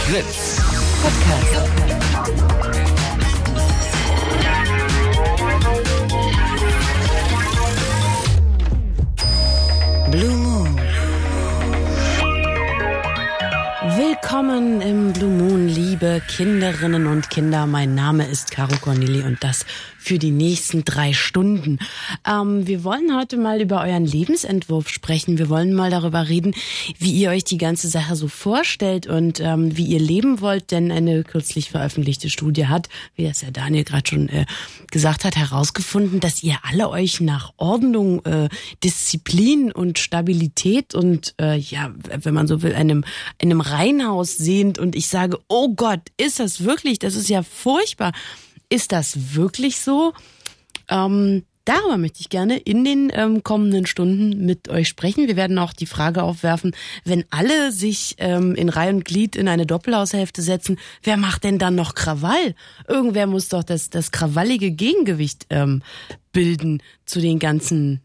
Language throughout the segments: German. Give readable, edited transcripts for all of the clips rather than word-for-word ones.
Fritz Podcast. Blue Moon. Willkommen im Blue Moon, liebe Kinderinnen und Kinder. Mein Name ist Caro Corneli und das für die nächsten 3 Stunden. Wir wollen heute mal über euren Lebensentwurf sprechen. Wir wollen mal darüber reden, wie ihr euch die ganze Sache so vorstellt und wie ihr leben wollt. Denn eine kürzlich veröffentlichte Studie hat, wie das ja Daniel gerade schon gesagt hat, herausgefunden, dass ihr alle euch nach Ordnung, Disziplin und Stabilität und wenn man so will, einem Reihenhaus sehnt. Und ich sage, oh Gott, ist das wirklich? Das ist ja furchtbar. Ist das wirklich so? Darüber möchte ich gerne in den kommenden Stunden mit euch sprechen. Wir werden auch die Frage aufwerfen, wenn alle sich in Reihe und Glied in eine Doppelhaushälfte setzen, wer macht denn dann noch Krawall? Irgendwer muss doch das krawallige Gegengewicht bilden zu den ganzen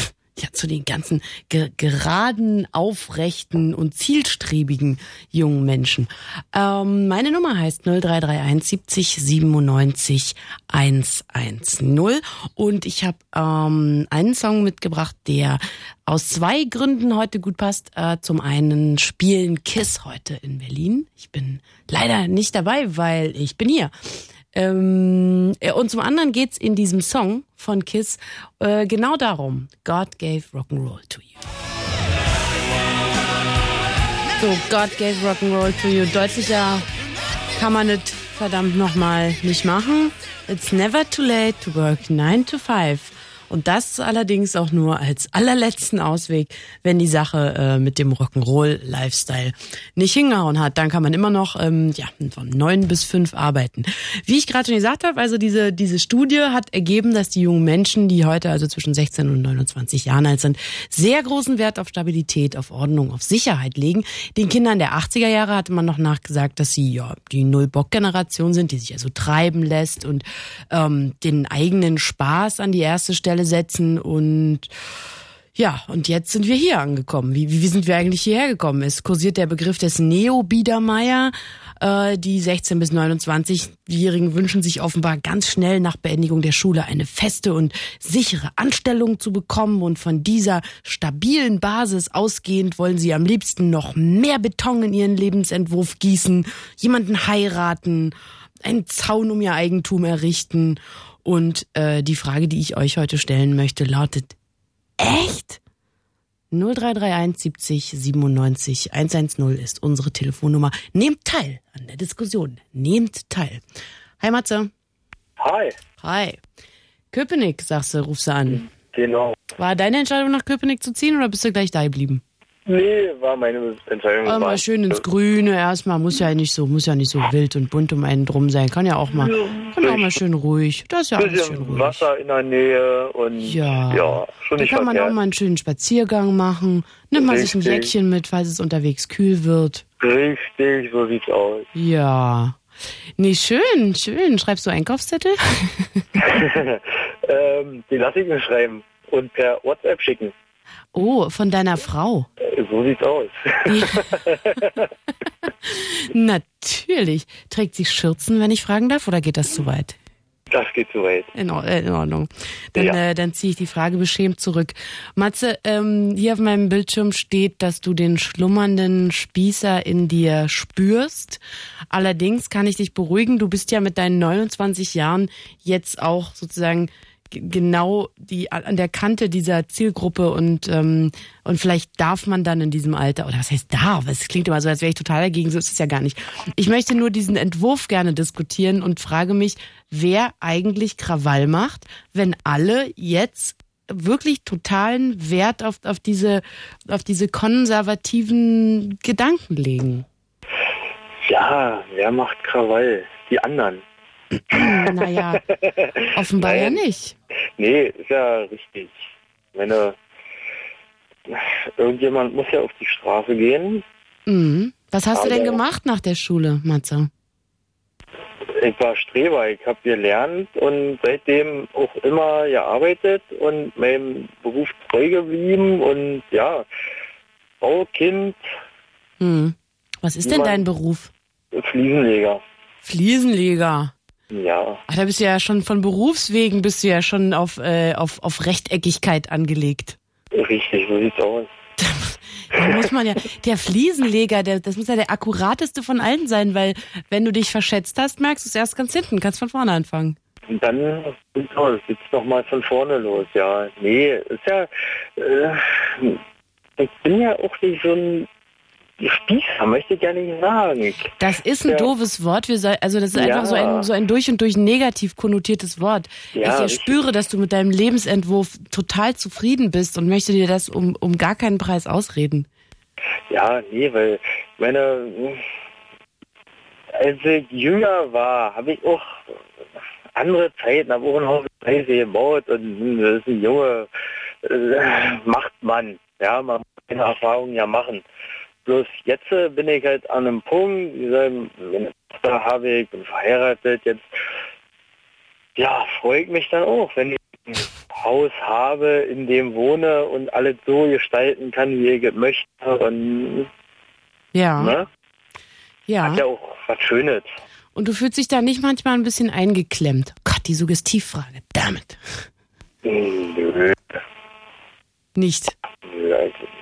geraden, aufrechten und zielstrebigen jungen Menschen. Meine Nummer heißt 0331 70 97 110 und ich habe einen Song mitgebracht, der aus 2 Gründen heute gut passt. Zum einen spielen KISS heute in Berlin. Ich bin leider nicht dabei, weil ich bin hier. Und zum anderen geht's in diesem Song von KISS genau darum. God gave Rock'n'Roll to you. So, God gave Rock'n'Roll to you. Deutlicher kann man es verdammt nochmal nicht machen. It's never too late to work 9 to 5. Und das allerdings auch nur als allerletzten Ausweg, wenn die Sache mit dem Rock'n'Roll-Lifestyle nicht hingehauen hat. Dann kann man immer noch von 9 bis 5 arbeiten. Wie ich gerade schon gesagt habe, also diese Studie hat ergeben, dass die jungen Menschen, die heute also zwischen 16 und 29 Jahren alt sind, sehr großen Wert auf Stabilität, auf Ordnung, auf Sicherheit legen. Den Kindern der 80er Jahre hatte man noch nachgesagt, dass sie die Null-Bock-Generation sind, die sich also treiben lässt und den eigenen Spaß an die erste Stelle setzen und jetzt sind wir hier angekommen. Wie sind wir eigentlich hierher gekommen? Es kursiert der Begriff des Neo-Biedermeier. Die 16- bis 29-Jährigen wünschen sich offenbar ganz schnell nach Beendigung der Schule eine feste und sichere Anstellung zu bekommen und von dieser stabilen Basis ausgehend wollen sie am liebsten noch mehr Beton in ihren Lebensentwurf gießen, jemanden heiraten, einen Zaun um ihr Eigentum errichten. Und die Frage, die ich euch heute stellen möchte, lautet: Echt? 0331 70 97 110 ist unsere Telefonnummer. Nehmt teil an der Diskussion. Nehmt teil. Hi Matze. Hi. Hi. Köpenick, sagst du, rufst du an. Genau. War deine Entscheidung, nach Köpenick zu ziehen oder bist du gleich da geblieben? Nee, war meine Entscheidung. Mal schön ins Grüne erstmal, muss ja nicht so wild und bunt um einen drum sein. Kann ja auch mal schön ruhig. Das ist ja alles schön ruhig. Wasser in der Nähe und schon nicht da kann man auch mal einen schönen Spaziergang machen. Nimmt man sich ein Jäckchen mit, falls es unterwegs kühl wird. Richtig, so sieht's aus. Ja. Nee, schön. Schreibst du Einkaufszettel? Die lasse ich mir schreiben und per WhatsApp schicken. Oh, von deiner Frau? So sieht's aus. Ja. Natürlich. Trägt sie Schürzen, wenn ich fragen darf, oder geht das zu weit? Das geht zu weit. In Ordnung. Dann ziehe ich die Frage beschämt zurück. Matze, hier auf meinem Bildschirm steht, dass du den schlummernden Spießer in dir spürst. Allerdings kann ich dich beruhigen, du bist ja mit deinen 29 Jahren jetzt auch sozusagen genau an der Kante dieser Zielgruppe und vielleicht darf man dann in diesem Alter, oder was heißt darf? Es klingt immer so, als wäre ich total dagegen, so ist es ja gar nicht. Ich möchte nur diesen Entwurf gerne diskutieren und frage mich, wer eigentlich Krawall macht, wenn alle jetzt wirklich totalen Wert auf diese konservativen Gedanken legen. Ja, wer macht Krawall? Die anderen. Naja, offenbar ja nicht. Nee, ist ja richtig. Irgendjemand muss ja auf die Straße gehen. Mhm. Was hast du denn gemacht nach der Schule, Matze? Ich war Streber, ich habe gelernt und seitdem auch immer gearbeitet und meinem Beruf treu geblieben und ja, Frau, Kind. Was ist denn dein Beruf? Fliesenleger. Fliesenleger. Ja. Ach, da bist du ja schon von Berufswegen auf Rechteckigkeit angelegt. Richtig, so sieht's aus. Da muss man ja, der Fliesenleger, das muss ja der akkurateste von allen sein, weil wenn du dich verschätzt hast, merkst du es erst ganz hinten, kannst von vorne anfangen. Und dann geht's nochmal von vorne los, ja. Nee, ist ja, ich bin ja auch nicht so ein Spießer, möchte ich gar nicht sagen. Das ist ein doofes Wort. Das ist einfach so ein durch und durch negativ konnotiertes Wort. Ja, ich spüre, dass du mit deinem Lebensentwurf total zufrieden bist und möchte dir das um gar keinen Preis ausreden. Ja, nee, weil als ich jünger war, habe ich auch andere Zeiten, habe auch ein Haus gebaut und das ist ein Junge, macht man. Ja, man muss keine Erfahrungen ja machen. Bloß jetzt bin ich halt an einem Punkt, wie gesagt, meine Tochter habe ich, bin verheiratet, jetzt ja, freue ich mich dann auch, wenn ich ein Haus habe, in dem wohne und alles so gestalten kann, wie ich es möchte. Und ja. Ne? Ja. Hat ja auch was Schönes. Und du fühlst dich da nicht manchmal ein bisschen eingeklemmt? Gott, die Suggestivfrage. Damit. Nö. Nicht. Nö, eigentlich nicht.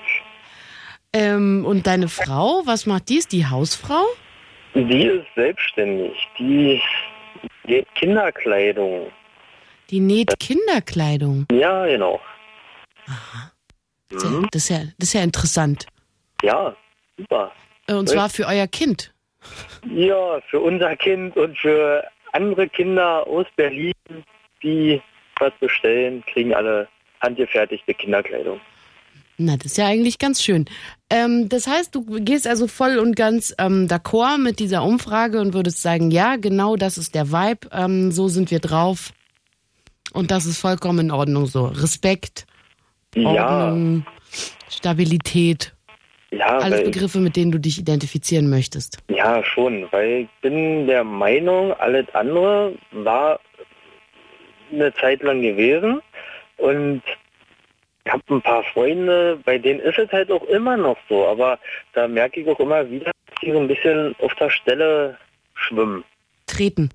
Und deine Frau, was macht die? Ist die Hausfrau? Die ist selbstständig. Die näht Kinderkleidung. Die näht Kinderkleidung? Ja, genau. Aha. Das ist ja interessant. Ja, super. Und zwar für euer Kind? Ja, für unser Kind und für andere Kinder aus Berlin, die was bestellen, kriegen alle handgefertigte Kinderkleidung. Na, das ist ja eigentlich ganz schön. Das heißt, du gehst also voll und ganz d'accord mit dieser Umfrage und würdest sagen, ja, genau, das ist der Vibe, so sind wir drauf. Und das ist vollkommen in Ordnung so. Respekt, Ordnung, Stabilität. Ja, alles Begriffe, mit denen du dich identifizieren möchtest. Ja, schon, weil ich bin der Meinung, alles andere war eine Zeit lang gewesen und ich habe ein paar Freunde, bei denen ist es halt auch immer noch so, aber da merke ich auch immer wieder, dass die so ein bisschen auf der Stelle schwimmen. Treten.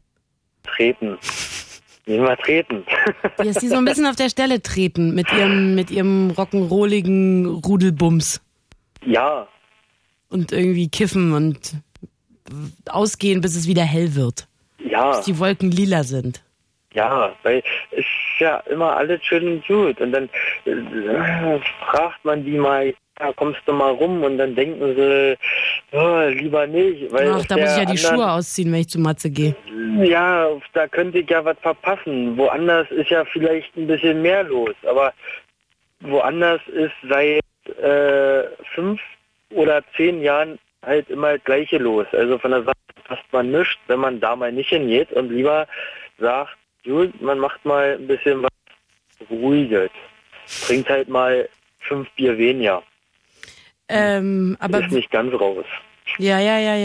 Nicht mal treten. Dass die so ein bisschen auf der Stelle treten mit ihrem rock'n'rolligen Rudelbums. Ja. Und irgendwie kiffen und ausgehen, bis es wieder hell wird. Ja. Bis die Wolken lila sind. Ja, weil es ist ja immer alles schön und gut. Und dann fragt man die mal, ja, kommst du mal rum? Und dann denken sie, oh, lieber nicht. Weil ach, da muss ich ja die Schuhe ausziehen, wenn ich zu Matze gehe. Ja, da könnte ich ja was verpassen. Woanders ist ja vielleicht ein bisschen mehr los. Aber woanders ist seit 5 oder 10 Jahren halt immer das Gleiche los. Also von der Sache passt man nichts, wenn man da mal nicht hingeht und lieber sagt, gut, man macht mal ein bisschen was Ruhiges. Trinkt halt mal 5 Bier weniger. Aber ist nicht ganz raus. Ja.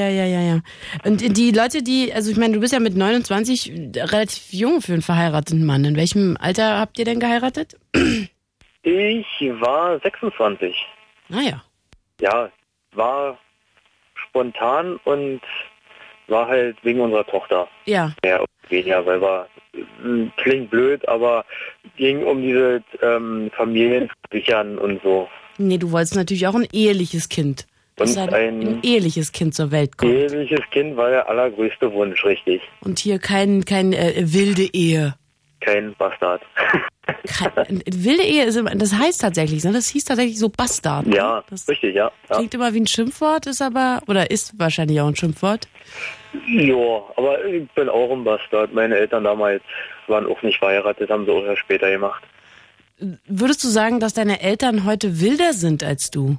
Und die Leute, also ich meine, du bist ja mit 29 relativ jung für einen verheirateten Mann. In welchem Alter habt ihr denn geheiratet? Ich war 26. Ah ja. Ja, war spontan und war halt wegen unserer Tochter. Ja. Mehr oder weniger, weil klingt blöd, aber ging um diese Familiensichern und so. Nee, du wolltest natürlich auch ein eheliches Kind. Dass ein eheliches Kind zur Welt kommt. Eheliches Kind war der allergrößte Wunsch, richtig. Und hier kein wilde Ehe. Kein Bastard. Wilde Ehe, das heißt tatsächlich, ne? Das hieß tatsächlich so Bastard. Ne? Ja, das richtig, ja. Klingt immer wie ein Schimpfwort, ist wahrscheinlich auch ein Schimpfwort. Ja, aber ich bin auch ein Bastard. Meine Eltern damals waren auch nicht verheiratet, haben sie auch erst später gemacht. Würdest du sagen, dass deine Eltern heute wilder sind als du?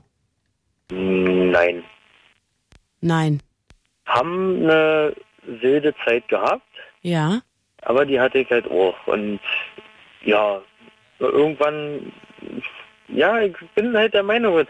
Nein. Nein. Haben eine wilde Zeit gehabt. Ja. Aber die hatte ich halt auch. Und ja, irgendwann, ja, ich bin halt der Meinung,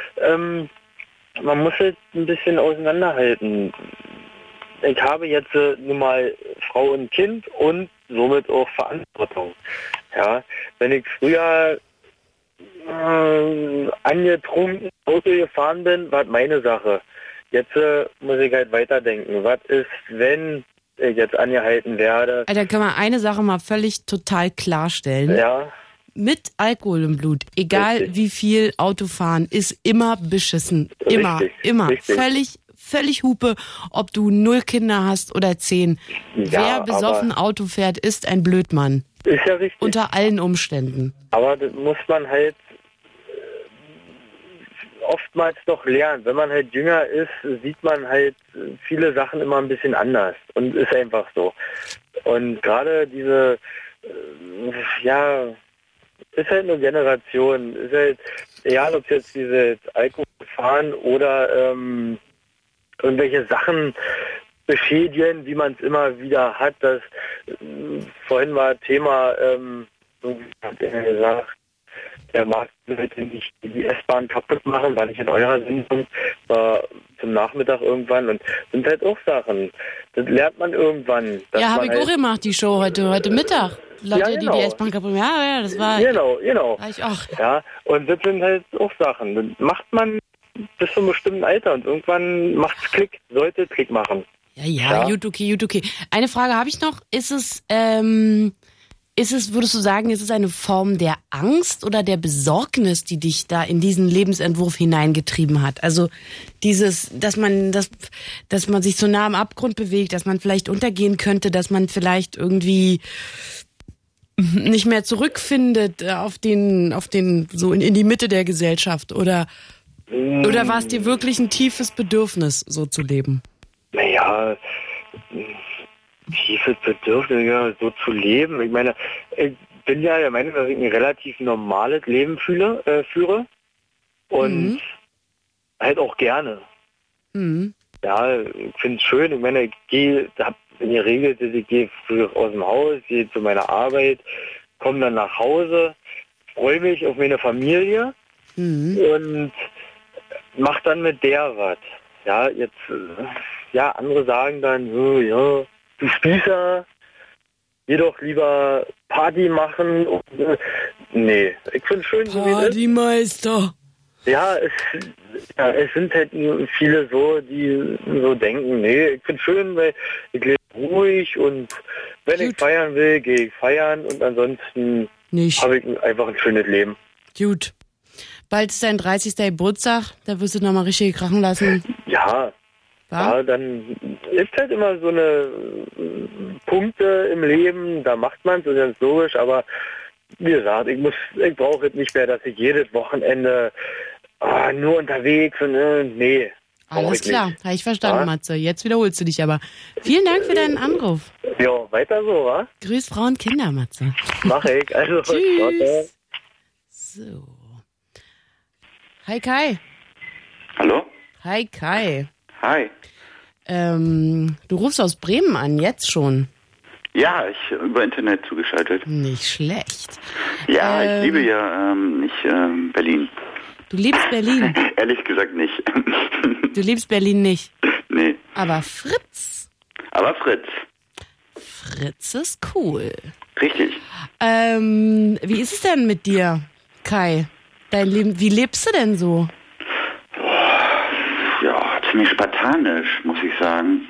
man muss halt ein bisschen auseinanderhalten. Ich habe jetzt nun mal Frau und Kind und somit auch Verantwortung. Ja, wenn ich früher angetrunken Auto gefahren bin, war meine Sache. jetzt muss ich halt weiterdenken. Was ist, wenn ich jetzt angehalten werde? Da können wir eine Sache mal völlig total klarstellen. Ja, Mit Alkohol im Blut, egal Richtig. wie viel Autofahren, ist immer beschissen. Immer, Richtig, immer. richtig. Völlig Hupe, ob du 0 Kinder hast oder 10. Ja, Wer besoffen Auto fährt, ist ein Blödmann. ist ja richtig. Unter allen Umständen. Aber das muss man halt oftmals noch lernen. Wenn man halt jünger ist, sieht man halt viele Sachen immer ein bisschen anders. Und ist einfach so. Und gerade diese, ist halt eine Generation. Ist halt, egal ob es jetzt diese Alkoholfahren oder irgendwelche Sachen beschädigen, wie man es immer wieder hat. Das vorhin war Thema, so wie hat er gesagt, der mag bitte nicht die S-Bahn kaputt machen, weil ich in eurer Sendung war zum Nachmittag irgendwann und sind halt auch Sachen. Das lernt man irgendwann. Ja, habe man ich halt, auch gemacht, die Show heute Mittag. Leute, Ja, genau. die S-Bahn kaputt machen. Ja, das war... Genau. War ich auch. Ja, und das sind halt auch Sachen. Das macht man bis zu einem bestimmten Alter und irgendwann macht's Klick, sollte Klick machen. Ja, gut, okay. Eine Frage habe ich noch. Ist es, würdest du sagen, ist es eine Form der Angst oder der Besorgnis, die dich da in diesen Lebensentwurf hineingetrieben hat? Also dass man sich so nah am Abgrund bewegt, dass man vielleicht untergehen könnte, dass man vielleicht irgendwie nicht mehr zurückfindet auf den, so in die Mitte der Gesellschaft oder war es dir wirklich ein tiefes Bedürfnis, so zu leben? Naja, tiefes Bedürfnis, ja, so zu leben. Ich meine, ich bin ja der Meinung, dass ich ein relativ normales Leben führe und halt auch gerne. Mhm. Ja, ich finde es schön. Ich meine, ich habe in der Regel, ich gehe früh aus dem Haus, gehe zu meiner Arbeit, komme dann nach Hause, freue mich auf meine Familie und mache dann mit der was. Ja, jetzt, andere sagen dann, du Spießer, geh doch lieber Party machen. Und, nee, ich finde es schön, so wie es ist. Partymeister. Ja, es sind halt viele so, die so denken, nee, ich finde es schön, weil ich lebe ruhig und wenn ich feiern will, gehe ich feiern und ansonsten habe ich einfach ein schönes Leben. Gut. Bald ist dein 30. Geburtstag, da wirst du nochmal richtig krachen lassen. Ja, dann ist halt immer so eine Punkte im Leben, da macht man es, das ist ganz logisch, aber wie gesagt, ich brauche jetzt nicht mehr, dass ich jedes Wochenende nur unterwegs und nee. Alles klar, habe ich verstanden, Matze. Jetzt wiederholst du dich aber. Vielen Dank für deinen Anruf. Ja, weiter so, wa? Grüß Frau und Kinder, Matze. Mach ich. Also, tschüss. So. Hi Kai. Hallo? Hi Kai. Hi. Du rufst aus Bremen an, jetzt schon. Ja, ich über Internet zugeschaltet. Nicht schlecht. Ja, ich liebe ja Berlin. Du liebst Berlin? Ehrlich gesagt nicht. Du liebst Berlin nicht? Nee. Aber Fritz? Fritz ist cool. Richtig. Wie ist es denn mit dir, Kai? Dein Leben, wie lebst du denn so? Ja, ziemlich spartanisch, muss ich sagen.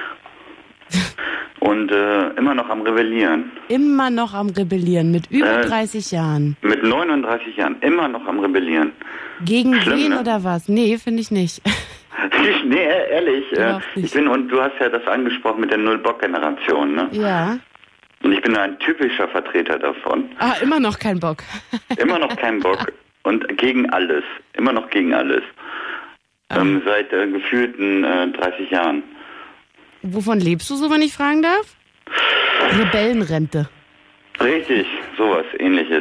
Und immer noch am Rebellieren. Immer noch am Rebellieren, mit über 30 Jahren. Mit 39 Jahren, immer noch am Rebellieren. Gegen Schlimm, wen ne? oder was? Nee, finde ich nicht. Nee, ehrlich. Nicht. Ich bin, und du hast ja das angesprochen mit der Null-Bock-Generation, ne? Ja. Und ich bin ein typischer Vertreter davon. Immer noch kein Bock. Immer noch kein Bock. Und gegen alles. Immer noch gegen alles. Seit gefühlten 30 Jahren. Wovon lebst du so, wenn ich fragen darf? Rebellenrente. Richtig, sowas ähnliches.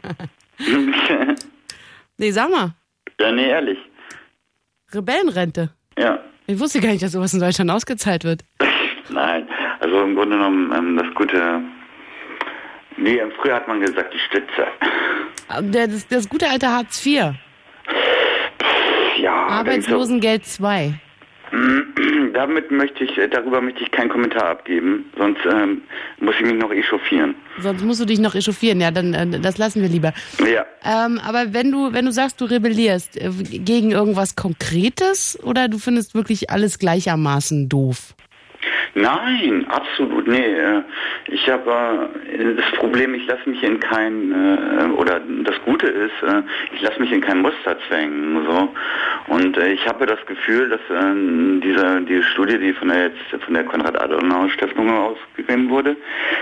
Nee, sag mal. Ja, nee, ehrlich. Rebellenrente? Ja. Ich wusste gar nicht, dass sowas in Deutschland ausgezahlt wird. Nein, also im Grunde genommen das gute... Nee, früher hat man gesagt, die Stütze. Das gute alte Hartz IV. Ja. Arbeitslosengeld 2. Darüber möchte ich keinen Kommentar abgeben, sonst muss ich mich noch echauffieren. Sonst musst du dich noch echauffieren, ja, dann das lassen wir lieber. Ja. Aber wenn du sagst, du rebellierst, gegen irgendwas Konkretes oder du findest wirklich alles gleichermaßen doof? Nein, absolut, nee. Ich habe das Problem, ich lasse mich in kein, oder das Gute ist, ich lasse mich in kein Muster zwängen, so. Und ich habe das Gefühl, dass diese Studie, die von der Konrad-Adenauer-Stiftung ausgegeben wurde,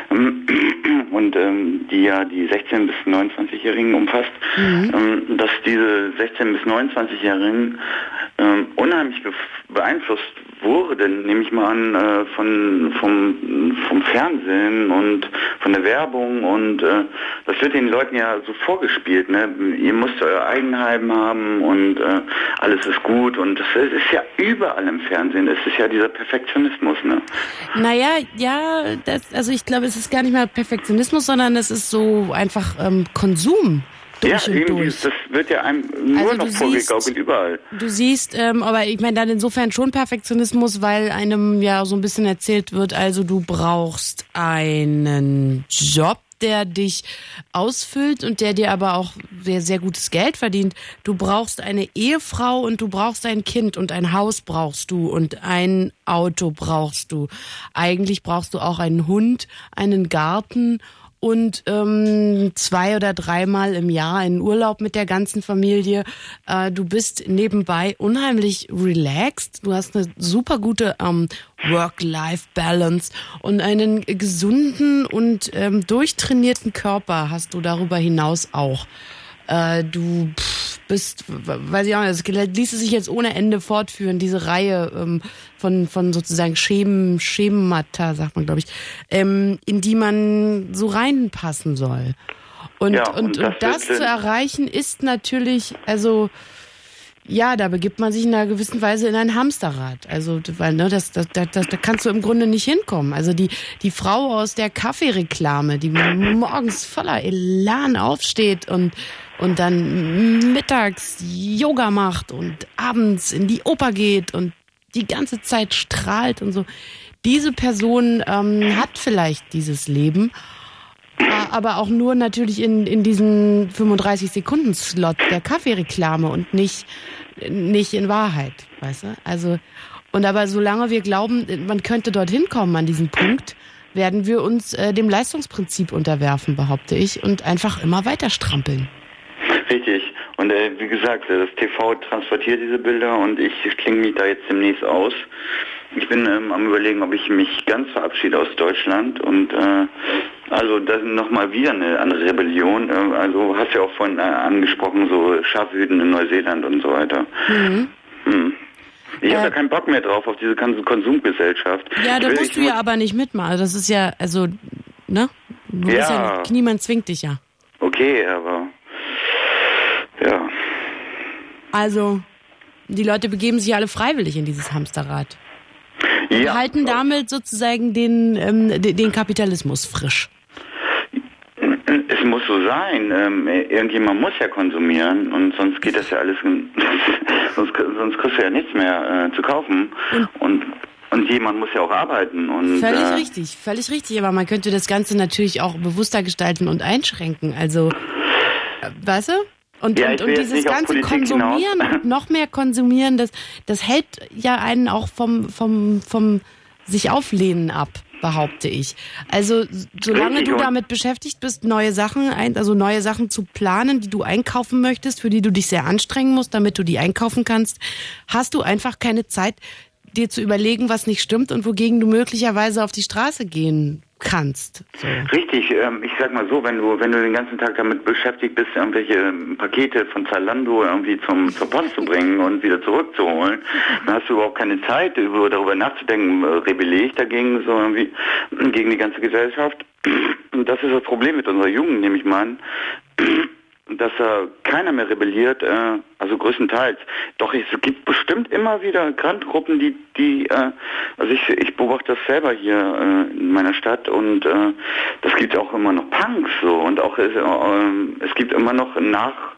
und die ja die 16- bis 29-Jährigen umfasst, dass diese 16- bis 29-Jährigen unheimlich beeinflusst wurden, nehme ich mal an, vom Fernsehen und von der Werbung und das wird den Leuten ja so vorgespielt, ne? Ihr müsst euer Eigenheim haben und alles ist gut und das ist ja überall im Fernsehen, es ist ja dieser Perfektionismus, ne? Naja, ja, also ich glaube, es ist gar nicht mal Perfektionismus, sondern es ist so einfach Konsum. Ja, irgendwie, das wird ja einem nur noch vorgegaukelt überall. Du siehst, aber ich meine dann insofern schon Perfektionismus, weil einem ja so ein bisschen erzählt wird, also du brauchst einen Job, der dich ausfüllt und der dir aber auch sehr, sehr gutes Geld verdient. Du brauchst eine Ehefrau und du brauchst ein Kind und ein Haus brauchst du und ein Auto brauchst du. Eigentlich brauchst du auch einen Hund, einen Garten und 2 oder 3 Mal im Jahr einen Urlaub mit der ganzen Familie. Du bist nebenbei unheimlich relaxed. Du hast eine super gute Work-Life-Balance und einen gesunden und durchtrainierten Körper hast du darüber hinaus auch. Du bist, weiß ich auch nicht, es ließe sich jetzt ohne Ende fortführen, diese Reihe von sozusagen Schemata, sagt man, glaube ich, in die man so reinpassen soll. Und das zu erreichen ist natürlich, also ja, da begibt man sich in einer gewissen Weise in ein Hamsterrad. Also, weil da kannst du im Grunde nicht hinkommen. Also die Frau aus der Kaffeereklame, die morgens voller Elan aufsteht und dann mittags Yoga macht und abends in die Oper geht und die ganze Zeit strahlt und so. Diese Person hat vielleicht dieses Leben, aber auch nur natürlich in diesen 35-Sekunden-Slot der Kaffeereklame und nicht in Wahrheit, weißt du? Also, und aber solange wir glauben, man könnte dorthin kommen an diesen Punkt, werden wir uns dem Leistungsprinzip unterwerfen, behaupte ich, und einfach immer weiter strampeln. Richtig. Und wie gesagt, das TV transportiert diese Bilder und ich klinge mich da jetzt demnächst aus. Ich bin am Überlegen, ob ich mich ganz verabschiede aus Deutschland und also das nochmal wieder eine Rebellion. Also hast ja auch vorhin angesprochen, so Schafhüten in Neuseeland und so weiter. Ich habe da keinen Bock mehr drauf, auf diese ganze Konsumgesellschaft. Ja, da musst du ja aber nicht mitmachen. Das ist ja, also, ne? Niemand zwingt dich ja. Okay, aber ja. Also, die Leute begeben sich alle freiwillig in dieses Hamsterrad. Ja. Halten damit sozusagen den Kapitalismus frisch. Es muss so sein. Irgendjemand muss ja konsumieren und sonst geht das ja alles, sonst kriegst du ja nichts mehr zu kaufen. Und jemand muss ja auch arbeiten. Und, völlig richtig. Aber man könnte das Ganze natürlich auch bewusster gestalten und einschränken. Also, weißt du? Und dieses ganze Konsumieren und noch mehr Konsumieren, das hält ja einen auch vom sich auflehnen ab, behaupte ich. Also solange du damit beschäftigt bist, neue Sachen zu planen, die du einkaufen möchtest, für die du dich sehr anstrengen musst, damit du die einkaufen kannst, hast du einfach keine Zeit, dir zu überlegen, was nicht stimmt und wogegen du möglicherweise auf die Straße gehen kannst. So. Richtig, ich sag mal so, wenn du den ganzen Tag damit beschäftigt bist, irgendwelche Pakete von Zalando irgendwie zur Post zu bringen und wieder zurückzuholen, dann hast du überhaupt keine Zeit, darüber nachzudenken, rebelliere ich dagegen, so irgendwie gegen die ganze Gesellschaft. Und das ist das Problem mit unserer Jugend, nehme ich mal an, dass keiner mehr rebelliert, also größtenteils. Doch es gibt bestimmt immer wieder Randgruppen, also ich beobachte das selber hier in meiner Stadt und das gibt auch immer noch Punks so und auch es gibt immer noch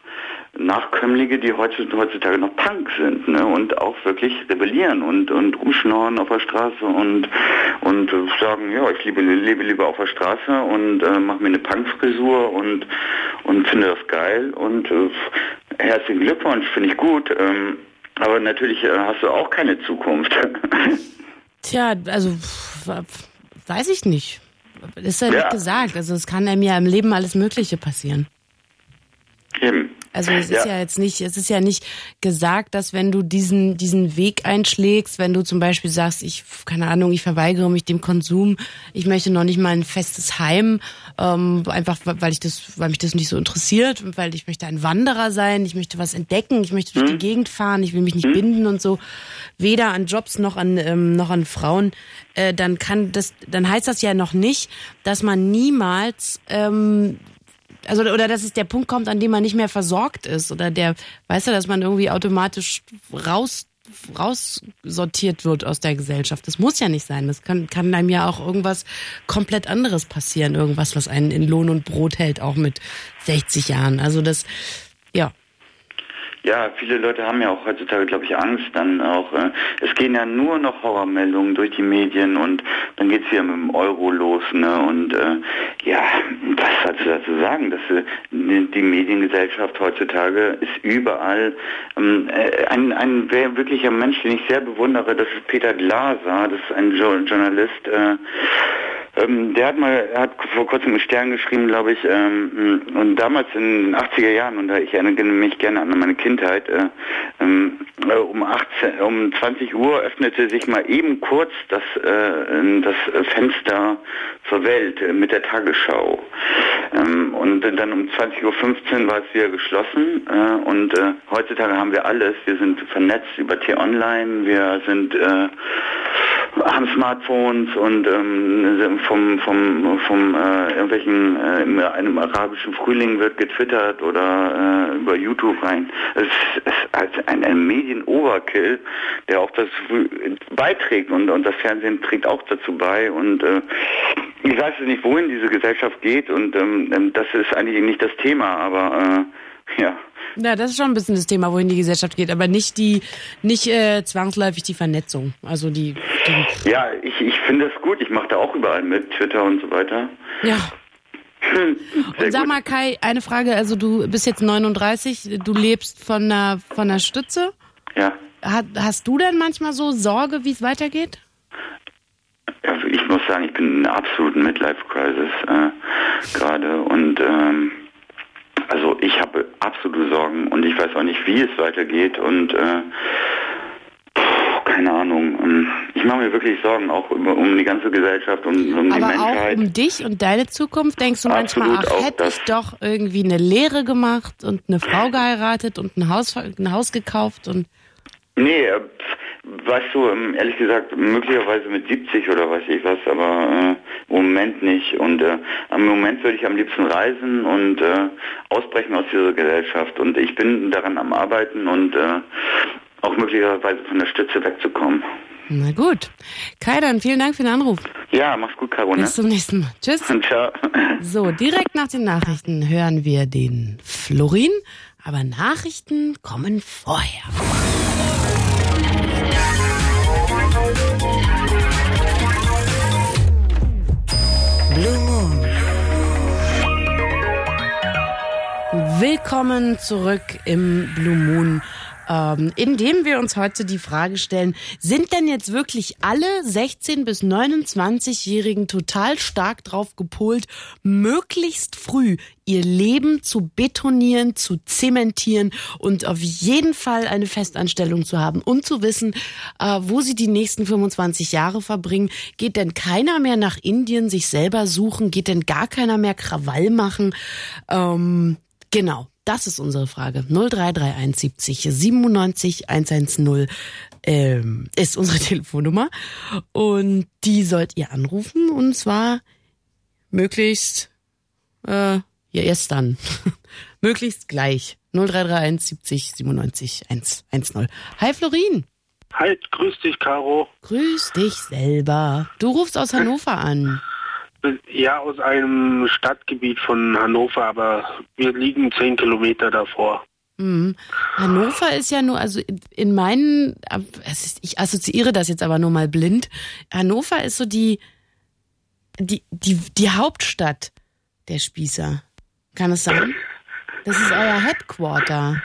Nachkömmlinge, die heutzutage noch Punk sind, ne? Und auch wirklich rebellieren und rumschnorren auf der Straße und sagen, ja, ich lebe lieber auf der Straße und mache mir eine Punkfrisur und finde das geil und herzlichen Glückwunsch, finde ich gut. Aber natürlich hast du auch keine Zukunft. Tja, also weiß ich nicht. Ist ja nicht gesagt. Also es kann einem ja im Leben alles Mögliche passieren. Eben. Also es ist ja nicht gesagt, dass wenn du diesen Weg einschlägst, wenn du zum Beispiel sagst, ich verweigere mich dem Konsum, ich möchte noch nicht mal ein festes Heim, einfach weil mich das nicht so interessiert und weil ich möchte ein Wanderer sein, ich möchte was entdecken, ich möchte durch die Gegend fahren, ich will mich nicht binden und so, weder an Jobs noch an Frauen, dann heißt das ja noch nicht, dass man niemals oder dass es der Punkt kommt, an dem man nicht mehr versorgt ist oder dass man irgendwie automatisch raussortiert wird aus der Gesellschaft. Das muss ja nicht sein. Das kann einem ja auch irgendwas komplett anderes passieren. Irgendwas, was einen in Lohn und Brot hält, auch mit 60 Jahren. Also ja. Ja, viele Leute haben ja auch heutzutage, glaube ich, Angst dann auch. Es gehen ja nur noch Horrormeldungen durch die Medien und dann geht's wieder mit dem Euro los, ne? Und was sollst du dazu sagen? Dass die Mediengesellschaft heutzutage ist überall ein wirklicher Mensch, den ich sehr bewundere, das ist Peter Glaser, das ist ein Journalist, der hat vor kurzem im Stern geschrieben, glaube ich, und damals in den 80er Jahren, und ich erinnere mich gerne an meine Kindheit, um 20 Uhr öffnete sich mal eben kurz das Fenster zur Welt mit der Tagesschau. Und dann um 20:15 Uhr war es wieder geschlossen, und heutzutage haben wir alles. Wir sind vernetzt über T-Online, wir sind haben Smartphones und vom irgendwelchen im arabischen Frühling wird getwittert oder über YouTube rein. Es ist also ein Medien-Overkill, der auch dazu beiträgt und das Fernsehen trägt auch dazu bei und ich weiß nicht, wohin diese Gesellschaft geht und das ist eigentlich nicht das Thema, aber ja. Ja, das ist schon ein bisschen das Thema, wohin die Gesellschaft geht, aber nicht zwangsläufig die Vernetzung. Also Ja, ich finde das gut. Ich mache da auch überall mit, Twitter und so weiter. Ja. Und sag mal, Kai, eine Frage. Also du bist jetzt 39, du lebst von einer Stütze. Ja. Hast du denn manchmal so Sorge, wie es weitergeht? Ja, ich muss sagen, ich bin in einer absoluten Midlife-Crisis gerade und also ich habe absolute Sorgen und ich weiß auch nicht, wie es weitergeht und keine Ahnung. Ich mache mir wirklich Sorgen auch um die ganze Gesellschaft und um die Menschheit. Aber auch um dich und deine Zukunft denkst du manchmal, hätte ich doch irgendwie eine Lehre gemacht und eine Frau geheiratet und ein Haus gekauft und... Nee, weißt du, ehrlich gesagt, möglicherweise mit 70 oder weiß ich was, aber im Moment nicht. Und im Moment würde ich am liebsten reisen und ausbrechen aus dieser Gesellschaft. Und ich bin daran am Arbeiten und auch möglicherweise von der Stütze wegzukommen. Na gut. Kai, dann vielen Dank für den Anruf. Ja, mach's gut, Caro. Bis zum nächsten Mal. Tschüss. Ciao. So, direkt nach den Nachrichten hören wir den Florin, aber Nachrichten kommen vorher. Blue Moon. Willkommen zurück im Blue Moon, indem wir uns heute die Frage stellen, sind denn jetzt wirklich alle 16- bis 29-Jährigen total stark drauf gepolt, möglichst früh ihr Leben zu betonieren, zu zementieren und auf jeden Fall eine Festanstellung zu haben und zu wissen, wo sie die nächsten 25 Jahre verbringen? Geht denn keiner mehr nach Indien sich selber suchen? Geht denn gar keiner mehr Krawall machen? Genau, das ist unsere Frage. 0331 70 97 110 ist unsere Telefonnummer und die sollt ihr anrufen und zwar möglichst erst dann. Möglichst gleich. 0331 70 97 110. Hi Florin. Hi, grüß dich, Caro. Grüß dich selber. Du rufst aus Hannover an. Ja, aus einem Stadtgebiet von Hannover, aber wir liegen 10 Kilometer davor. Hannover ist ja nur, also in meinen, ich assoziiere das jetzt aber nur mal blind, Hannover ist so die Hauptstadt der Spießer. Kann es sein? Das ist euer Headquarter.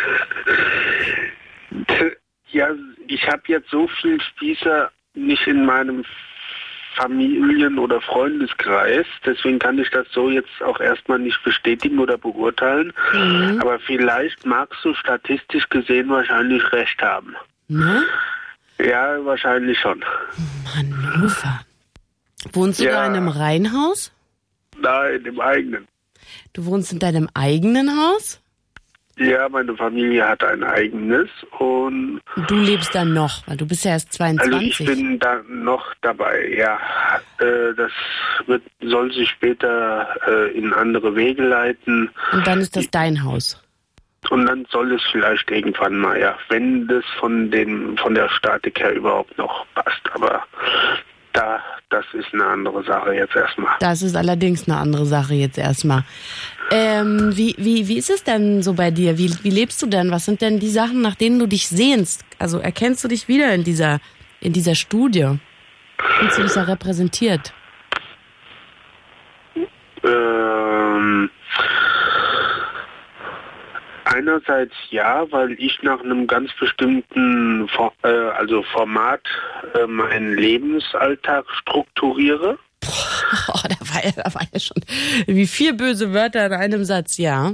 Ja, ich habe jetzt so viel Spießer nicht in meinem Familien- oder Freundeskreis, deswegen kann ich das so jetzt auch erstmal nicht bestätigen oder beurteilen, aber vielleicht magst du statistisch gesehen wahrscheinlich recht haben. Ne? Ja, wahrscheinlich schon. Hannover. Wohnst du da in einem Reihenhaus? Nein, im eigenen. Du wohnst in deinem eigenen Haus? Ja, meine Familie hat ein eigenes und... Du lebst da noch, weil du bist ja erst 22. Also ich bin da noch dabei, ja. Das soll sich später in andere Wege leiten. Und dann ist das dein Haus? Und dann soll es vielleicht irgendwann mal, ja, wenn das von der Statik her überhaupt noch passt. Aber das ist eine andere Sache jetzt erstmal. Das ist allerdings eine andere Sache jetzt erstmal. Wie ist es denn so bei dir? Wie lebst du denn? Was sind denn die Sachen, nach denen du dich sehnst? Also erkennst du dich wieder in dieser Studie? Fühlst du dich da repräsentiert? Einerseits ja, weil ich nach einem ganz bestimmten Format meinen Lebensalltag strukturiere. Da war ja schon wie 4 böse Wörter in einem Satz, ja.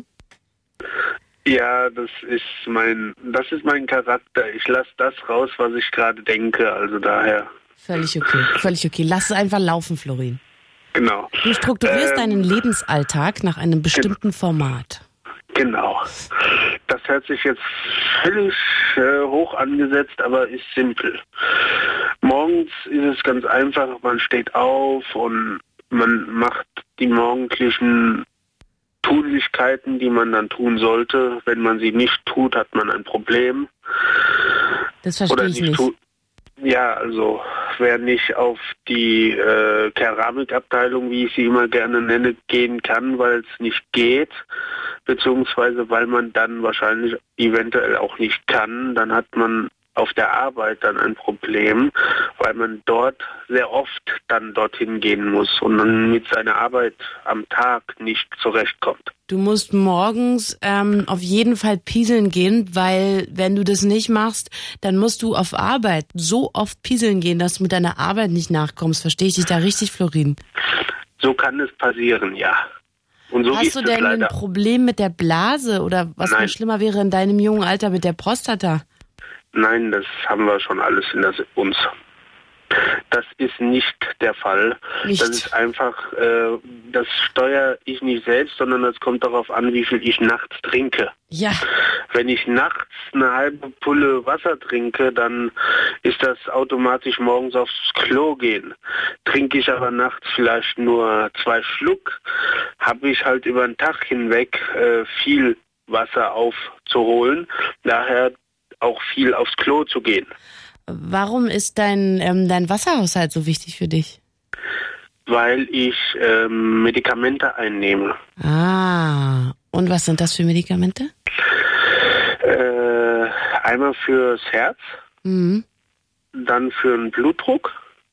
Ja, das ist mein Charakter. Ich lasse das raus, was ich gerade denke, also daher. Völlig okay. Lass es einfach laufen, Florin. Genau. Du strukturierst deinen Lebensalltag nach einem bestimmten Format. Genau. Das hört sich jetzt völlig hoch angesetzt, aber ist simpel. Morgens ist es ganz einfach, man steht auf und man macht die morgendlichen Tunlichkeiten, die man dann tun sollte. Wenn man sie nicht tut, hat man ein Problem. Das verstehe ich nicht. Ja, also wer nicht auf die Keramikabteilung, wie ich sie immer gerne nenne, gehen kann, weil es nicht geht, beziehungsweise weil man dann wahrscheinlich eventuell auch nicht kann, dann hat man auf der Arbeit dann ein Problem, weil man dort sehr oft dann dorthin gehen muss und dann mit seiner Arbeit am Tag nicht zurechtkommt. Du musst morgens auf jeden Fall pieseln gehen, weil wenn du das nicht machst, dann musst du auf Arbeit so oft pieseln gehen, dass du mit deiner Arbeit nicht nachkommst. Verstehe ich dich da richtig, Florin? So kann es passieren, ja. Und so Hast du denn ein Problem mit der Blase oder was noch schlimmer wäre in deinem jungen Alter mit der Prostata? Nein, das haben wir schon alles in uns. Das ist nicht der Fall. Nicht. Das ist einfach, das steuere ich nicht selbst, sondern das kommt darauf an, wie viel ich nachts trinke. Ja. Wenn ich nachts eine halbe Pulle Wasser trinke, dann ist das automatisch morgens aufs Klo gehen. Trinke ich aber nachts vielleicht nur 2 Schluck, habe ich halt über den Tag hinweg viel Wasser aufzuholen. Daher auch viel aufs Klo zu gehen. Warum ist dein Wasserhaushalt so wichtig für dich? Weil ich Medikamente einnehme. Ah, und was sind das für Medikamente? Einmal fürs Herz, dann für den Blutdruck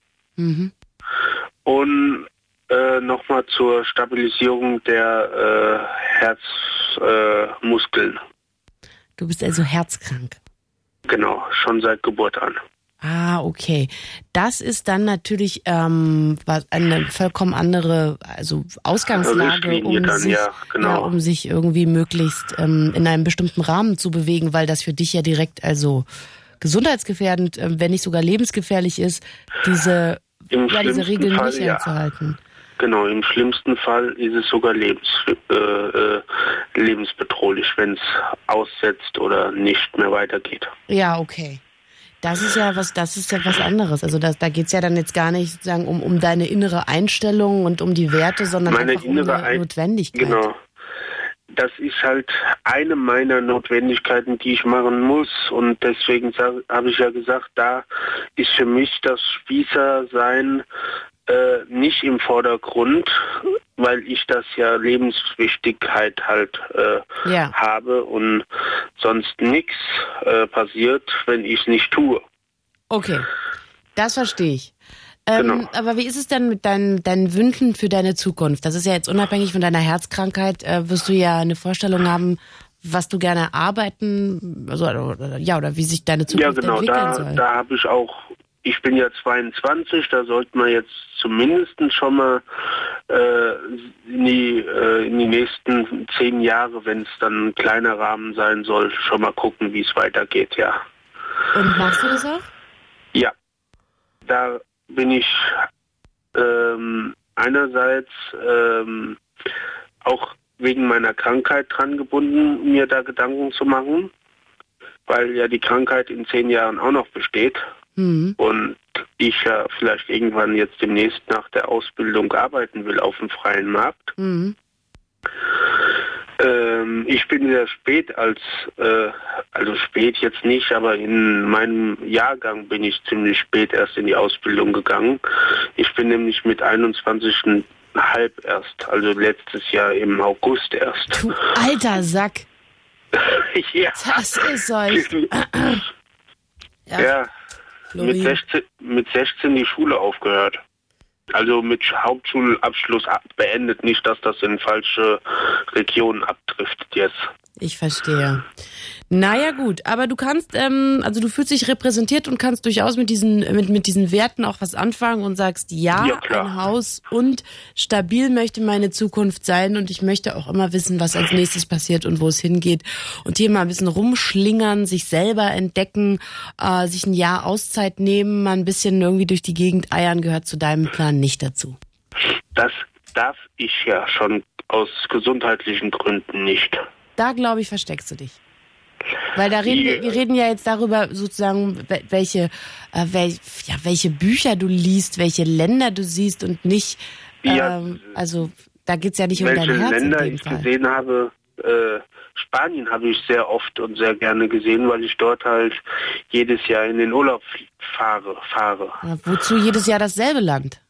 und nochmal zur Stabilisierung der Herzmuskeln. Du bist also herzkrank. Genau, schon seit Geburt an. Ah, okay. Das ist dann natürlich eine vollkommen andere, also Ausgangslage, um sich irgendwie möglichst in einem bestimmten Rahmen zu bewegen, weil das für dich ja direkt also gesundheitsgefährdend, wenn nicht sogar lebensgefährlich ist, diese Regeln Fall, nicht einzuhalten. Genau, im schlimmsten Fall ist es sogar lebensbedrohlich, wenn es aussetzt oder nicht mehr weitergeht. Ja, okay. Das ist ja was anderes. Also da geht es ja dann jetzt gar nicht sozusagen um deine innere Einstellung und um die Werte, sondern einfach um eine Notwendigkeit. Genau. Das ist halt eine meiner Notwendigkeiten, die ich machen muss. Und deswegen habe ich ja gesagt, da ist für mich das Spießersein nicht im Vordergrund, weil ich das ja Lebenswichtigkeit halt habe und sonst nichts passiert, wenn ich es nicht tue. Okay, das verstehe ich. Genau. Aber wie ist es denn mit deinen Wünschen für deine Zukunft? Das ist ja jetzt unabhängig von deiner Herzkrankheit, wirst du ja eine Vorstellung haben, was du gerne arbeiten, oder wie sich deine Zukunft entwickeln soll. Da habe ich auch, ich bin ja 22, da sollte man jetzt zumindest schon mal in die nächsten 10 Jahre, wenn es dann ein kleiner Rahmen sein soll, schon mal gucken, wie es weitergeht, ja. Und machst du das auch? Ja, da bin ich einerseits auch wegen meiner Krankheit dran gebunden, mir da Gedanken zu machen, weil ja die Krankheit in 10 Jahren auch noch besteht und ich ja vielleicht irgendwann jetzt demnächst nach der Ausbildung arbeiten will auf dem freien Markt. Ich bin sehr spät also spät jetzt nicht, aber in meinem Jahrgang bin ich ziemlich spät erst in die Ausbildung gegangen. Ich bin nämlich mit 21,5 erst, also letztes Jahr im August erst. Du alter Sack! Ja. Das ist solch. Ja, mit 16 die Schule aufgehört. Also mit Hauptschulabschluss beendet, nicht, dass das in falsche Regionen abtrifft jetzt. Ich verstehe. Naja gut, aber du kannst, du fühlst dich repräsentiert und kannst durchaus mit diesen Werten auch was anfangen und sagst, ja, ein Haus und stabil möchte meine Zukunft sein und ich möchte auch immer wissen, was als nächstes passiert und wo es hingeht. Und hier mal ein bisschen rumschlingern, sich selber entdecken, sich ein Jahr Auszeit nehmen, mal ein bisschen irgendwie durch die Gegend eiern, gehört zu deinem Plan nicht dazu. Das darf ich ja schon aus gesundheitlichen Gründen nicht. Da, glaube ich, versteckst du dich. Weil wir reden ja jetzt darüber sozusagen, welche Bücher du liest, welche Länder du siehst und nicht, also da geht's ja nicht um dein Herz. Welche Länder in dem ich Fall gesehen habe, Spanien habe ich sehr oft und sehr gerne gesehen, weil ich dort halt jedes Jahr in den Urlaub fahre. Ja, wozu jedes Jahr dasselbe Land?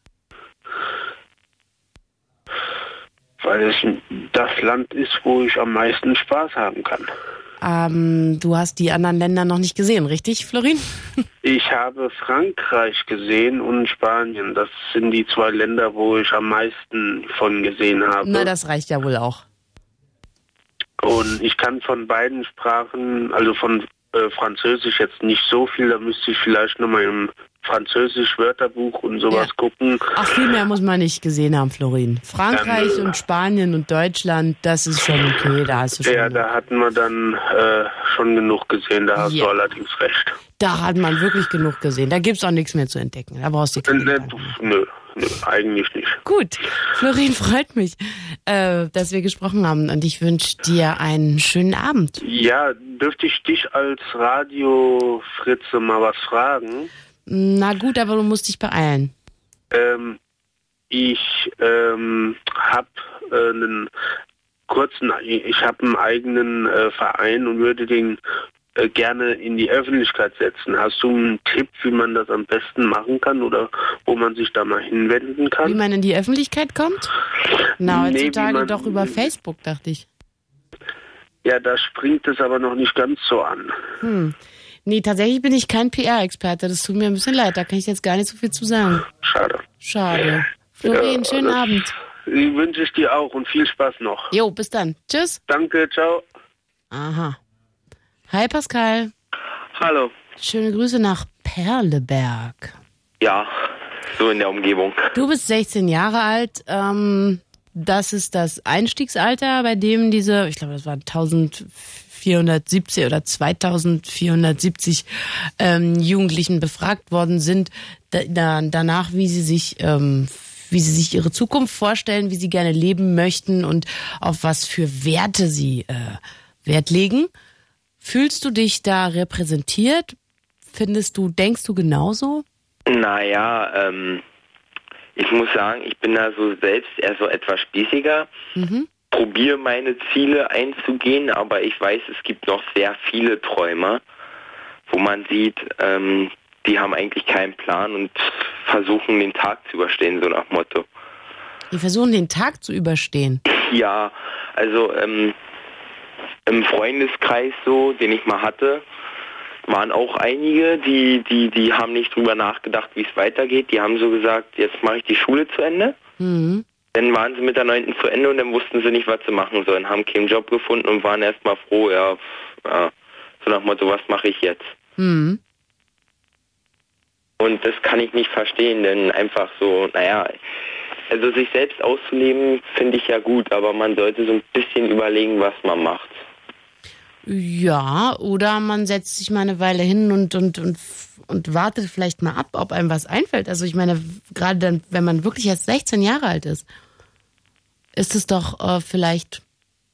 Weil es das Land ist, wo ich am meisten Spaß haben kann. Du hast die anderen Länder noch nicht gesehen, richtig, Florin? Ich habe Frankreich gesehen und Spanien. Das sind die 2 Länder, wo ich am meisten von gesehen habe. Na, das reicht ja wohl auch. Und ich kann von beiden Sprachen, also von Französisch jetzt nicht so viel, da müsste ich vielleicht nochmal im Französisch-Wörterbuch und sowas gucken. Ach, viel mehr muss man nicht gesehen haben, Florin. Frankreich und Spanien und Deutschland, das ist schon okay, da hast du schon... Ja, da hatten wir dann schon genug gesehen, da hast du allerdings recht. Da hat man wirklich genug gesehen, da gibt's auch nichts mehr zu entdecken, da brauchst du keine Gedanken mehr. Nö, eigentlich nicht. Gut, Florin, freut mich, dass wir gesprochen haben und ich wünsche dir einen schönen Abend. Ja, dürfte ich dich als Radio-Fritze mal was fragen? Na gut, aber du musst dich beeilen. Ich habe einen eigenen Verein und würde den gerne in die Öffentlichkeit setzen. Hast du einen Tipp, wie man das am besten machen kann oder wo man sich da mal hinwenden kann? Wie man in die Öffentlichkeit kommt? Na, heutzutage doch über Facebook, dachte ich. Ja, da springt es aber noch nicht ganz so an. Nee, tatsächlich bin ich kein PR-Experte. Das tut mir ein bisschen leid. Da kann ich jetzt gar nicht so viel zu sagen. Schade. Florin, schönen Abend. Wünsche ich dir auch und viel Spaß noch. Jo, bis dann. Tschüss. Danke, ciao. Aha. Hi, Pascal. Hallo. Schöne Grüße nach Perleberg. Ja, so in der Umgebung. Du bist 16 Jahre alt. Das ist das Einstiegsalter, bei dem diese, ich glaube, das war 1470 oder 2470 Jugendlichen befragt worden sind, danach, wie sie sich ihre Zukunft vorstellen, wie sie gerne leben möchten und auf was für Werte sie Wert legen. Fühlst du dich da repräsentiert? Denkst du genauso? Naja, ich muss sagen, ich bin da so selbst eher so etwas spießiger. Probiere meine Ziele einzugehen, aber ich weiß, es gibt noch sehr viele Träumer, wo man sieht, die haben eigentlich keinen Plan und versuchen den Tag zu überstehen, so nach Motto. Die versuchen, den Tag zu überstehen. Ja, also im Freundeskreis so, den ich mal hatte, waren auch einige, die haben nicht drüber nachgedacht, wie es weitergeht. Die haben so gesagt, jetzt mache ich die Schule zu Ende. Mhm. Dann waren sie mit der 9. zu Ende und dann wussten sie nicht, was sie machen sollen. Haben keinen Job gefunden und waren erstmal froh, ja, so nach dem Motto, was mache ich jetzt? Mhm. Und das kann ich nicht verstehen, denn einfach so, also sich selbst auszuleben, finde ich ja gut, aber man sollte so ein bisschen überlegen, was man macht. Ja, oder man setzt sich mal eine Weile hin und wartet vielleicht mal ab, ob einem was einfällt. Also ich meine, gerade dann, wenn man wirklich erst 16 Jahre alt ist es doch vielleicht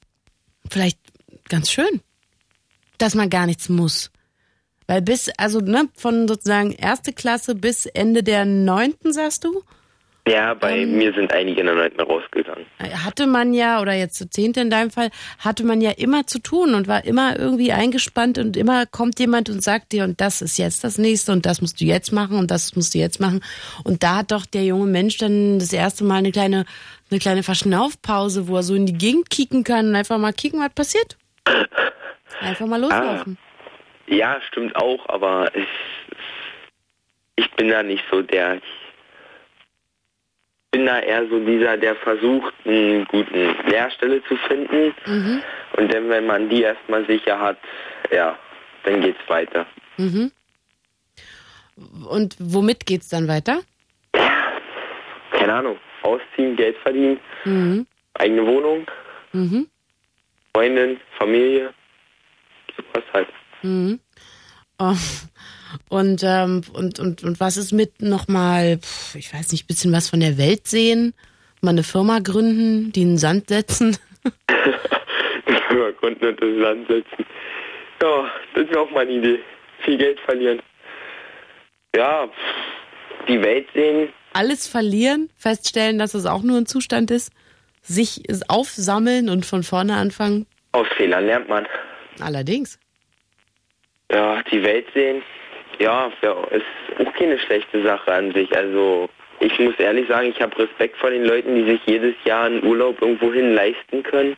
ganz schön, dass man gar nichts muss. Weil von sozusagen 1. Klasse bis Ende der 9., sagst du? Ja, bei mir sind einige in der 9. rausgegangen. Hatte man ja, oder jetzt zur 10. in deinem Fall, hatte man ja immer zu tun und war immer irgendwie eingespannt und immer kommt jemand und sagt dir, und das ist jetzt das Nächste und das musst du jetzt machen und das musst du jetzt machen. Und da hat doch der junge Mensch dann das erste Mal eine kleine Verschnaufpause, wo er so in die Gegend kicken kann und einfach mal kicken, was passiert. Einfach mal loslaufen. Ja, stimmt auch, aber ich bin da nicht so der... Ich bin da eher so dieser, der versucht, einen guten Lehrstelle zu finden. Mhm. Und dann, wenn man die erstmal sicher hat, ja, dann geht's weiter. Mhm. Und womit geht's dann weiter? Keine Ahnung. Ausziehen, Geld verdienen, eigene Wohnung, Freundin, Familie, sowas halt. Mhm. Oh. Und was ist mit nochmal, ich weiß nicht, ein bisschen was von der Welt sehen? Mal eine Firma gründen, die in den Sand setzen? Eine Firma gründen und in den Sand setzen. Ja, das wäre auch mal eine Idee. Viel Geld verlieren. Ja, die Welt sehen. Alles verlieren, feststellen, dass es auch nur ein Zustand ist, sich aufsammeln und von vorne anfangen? Aus Fehlern lernt man. Allerdings. Ja, die Welt sehen. Ja, ist auch keine schlechte Sache an sich. Also ich muss ehrlich sagen, ich habe Respekt vor den Leuten, die sich jedes Jahr einen Urlaub irgendwohin leisten können.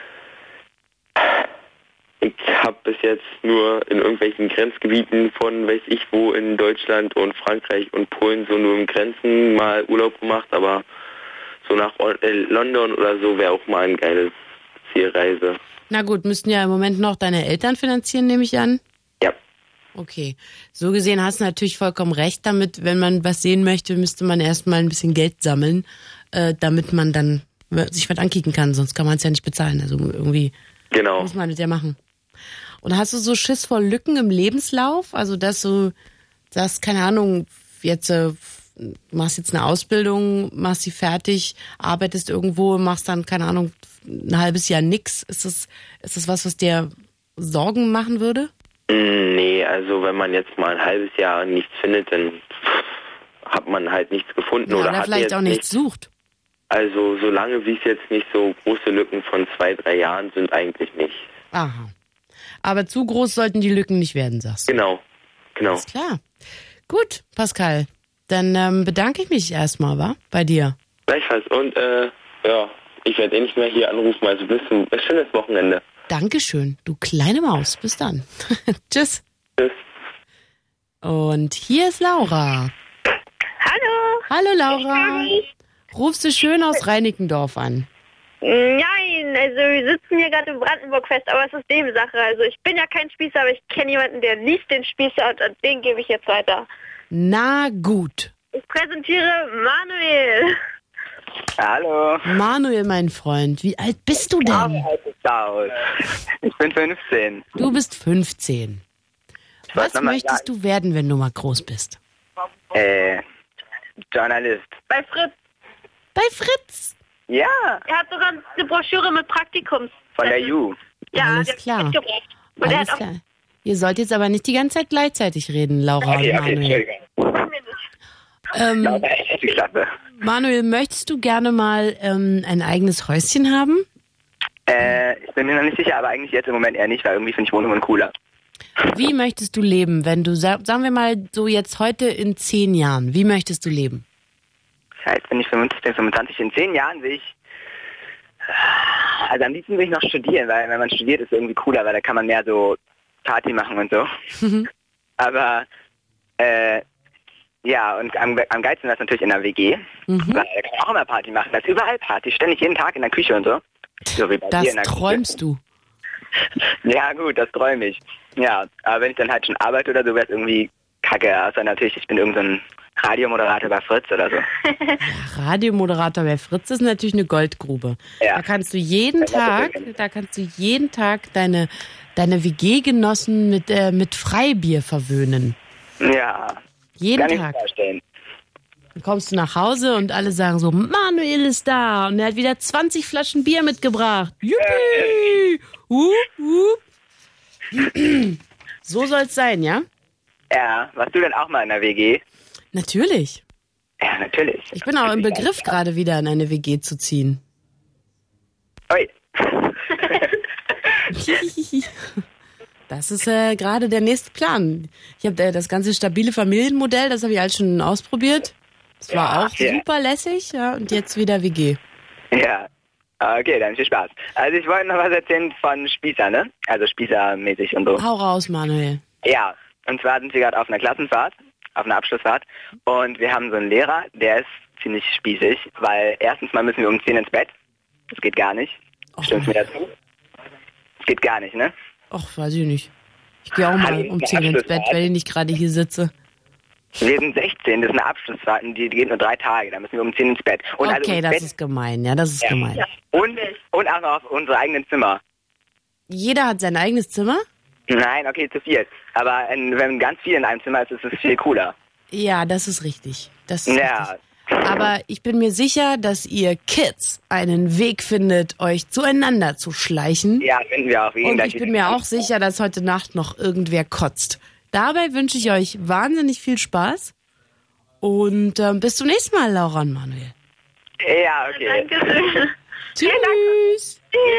Ich habe bis jetzt nur in irgendwelchen Grenzgebieten von weiß ich wo in Deutschland und Frankreich und Polen so nur im Grenzen mal Urlaub gemacht, aber so nach London oder so wäre auch mal eine geile Zielreise. Na gut, müssten ja im Moment noch deine Eltern finanzieren, nehme ich an? Ja. Okay, so gesehen hast du natürlich vollkommen recht damit, wenn man was sehen möchte, müsste man erstmal ein bisschen Geld sammeln, damit man dann sich was ankicken kann, sonst kann man es ja nicht bezahlen, also irgendwie muss man das ja machen. Und hast du so Schiss vor Lücken im Lebenslauf, also dass du sagst, keine Ahnung, jetzt machst jetzt eine Ausbildung, machst sie fertig, arbeitest irgendwo, machst dann, keine Ahnung, ein halbes Jahr nix, ist das was dir Sorgen machen würde? Nee, also wenn man jetzt mal ein halbes Jahr nichts findet, dann hat man halt nichts gefunden oder hat vielleicht jetzt auch nichts sucht. Also solange wie es jetzt nicht so große Lücken von 2-3 Jahren sind, eigentlich nicht. Aha. Aber zu groß sollten die Lücken nicht werden, sagst du? Genau. Alles klar. Gut, Pascal. Dann bedanke ich mich erstmal, bei dir. Gleichfalls. Und ich werde nicht mehr hier anrufen, also bis zum schönes Wochenende. Dankeschön, du kleine Maus. Bis dann. Tschüss. Tschüss. Und hier ist Laura. Hallo. Hallo Laura. Rufst du schön aus Reinickendorf an? Nein, also wir sitzen hier gerade im Brandenburg-Fest, aber es ist Nebensache. Also ich bin ja kein Spießer, aber ich kenne jemanden, der liest den Spießer und den gebe ich jetzt weiter. Na gut. Ich präsentiere Manuel. Hallo. Manuel, mein Freund, wie alt bist du denn? Ich bin 15. Du bist 15. Was möchtest du werden, wenn du mal groß bist? Journalist. Bei Fritz. Bei Fritz? Ja. Er hat sogar eine Broschüre mit Praktikums. Von der Ju. Ja, alles klar. Und Alles klar. Ihr sollt jetzt aber nicht die ganze Zeit gleichzeitig reden, Laura und Manuel. Manuel, möchtest du gerne mal ein eigenes Häuschen haben? Ich bin mir noch nicht sicher, aber eigentlich jetzt im Moment eher nicht, weil irgendwie finde ich Wohnungen cooler. Wie möchtest du leben, wenn du, sagen wir mal so jetzt heute in 10 Jahren, wie möchtest du leben? Zeit, bin ich 25, in 10 Jahren will ich, also am liebsten will ich noch studieren, weil wenn man studiert, ist es irgendwie cooler, weil da kann man mehr so Party machen und so. Aber, ja, und am geilsten ist das natürlich in der WG, weil da kann man auch immer Party machen. Da ist überall Party, ständig jeden Tag in der Küche und so. So wie bei Das dir in der träumst Küche. du. Ja gut, das träume ich. Ja, aber wenn ich dann halt schon arbeite oder so, wäre es irgendwie kacke. Außer natürlich, ich bin irgendein Radiomoderator bei Fritz oder so. Radiomoderator bei Fritz ist natürlich eine Goldgrube. Ja. Da kannst du jeden Tag deine WG-Genossen mit Freibier verwöhnen. Ja. Jeden Kann ich Tag. mir vorstellen. Dann kommst du nach Hause und alle sagen so, Manuel ist da und er hat wieder 20 Flaschen Bier mitgebracht. Juppie! So soll's sein, ja? Ja, warst du denn auch mal in der WG? Natürlich. Ja, natürlich. Ich bin auch im Begriff, gerade wieder in eine WG zu ziehen. Ui. Das ist gerade der nächste Plan. Ich habe das ganze stabile Familienmodell, das habe ich alles schon ausprobiert. Das war auch super lässig, ja, und jetzt wieder WG. Ja, okay, dann viel Spaß. Also ich wollte noch was erzählen von Spießer, ne? Also Spießermäßig und so. Hau raus, Manuel. Ja, und zwar sind wir gerade auf einer Klassenfahrt, auf einer Abschlussfahrt, und wir haben so einen Lehrer, der ist ziemlich spießig, weil erstens mal müssen wir um 10 ins Bett. Das geht gar nicht. Stimmt's mir dazu? Das geht gar nicht, ne? Ach, weiß ich nicht. Ich gehe auch mal um 10 ins Bett, wenn ich nicht gerade hier sitze. Wir sind 16, das ist eine Abschlussfahrt, die geht nur 3 Tage, da müssen wir um 10 ins Bett. Und Okay, also ins das Bett, ist gemein, ja, das ist gemein. Ja. Und auch noch auf unsere eigenen Zimmer. Jeder hat sein eigenes Zimmer? Nein, okay, zu viel. Aber wenn ganz viel in einem Zimmer ist, ist es viel cooler. Ja, das ist richtig. Das ist Ja. richtig. Aber ich bin mir sicher, dass ihr Kids einen Weg findet, euch zueinander zu schleichen. Ja, finden wir auch. Und ich bin mir auch sicher, dass heute Nacht noch irgendwer kotzt. Dabei wünsche ich euch wahnsinnig viel Spaß. Und bis zum nächsten Mal, Laura und Manuel. Ja, okay. Dankeschön. Tschüss.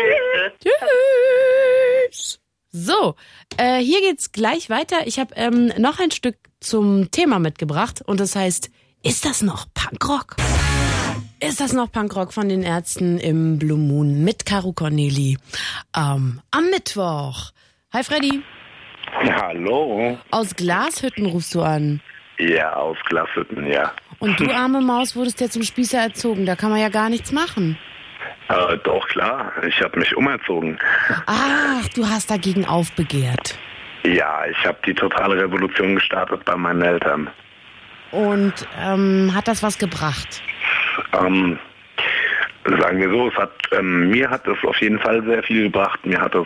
Tschüss. So, hier geht's gleich weiter. Ich habe noch ein Stück zum Thema mitgebracht. Und das heißt, ist das noch Punkrock? Ist das noch Punkrock von den Ärzten im Blue Moon mit Caro Corneli am Mittwoch? Hi Freddy. Hallo. Aus Glashütten rufst du an. Ja, aus Glashütten, ja. Und du, arme Maus, wurdest ja zum Spießer erzogen. Da kann man ja gar nichts machen. Doch, klar. Ich habe mich umerzogen. Ach, du hast dagegen aufbegehrt. Ja, ich habe die totale Revolution gestartet bei meinen Eltern. Und hat das was gebracht? Sagen wir so, mir hat es auf jeden Fall sehr viel gebracht. Mir hat es,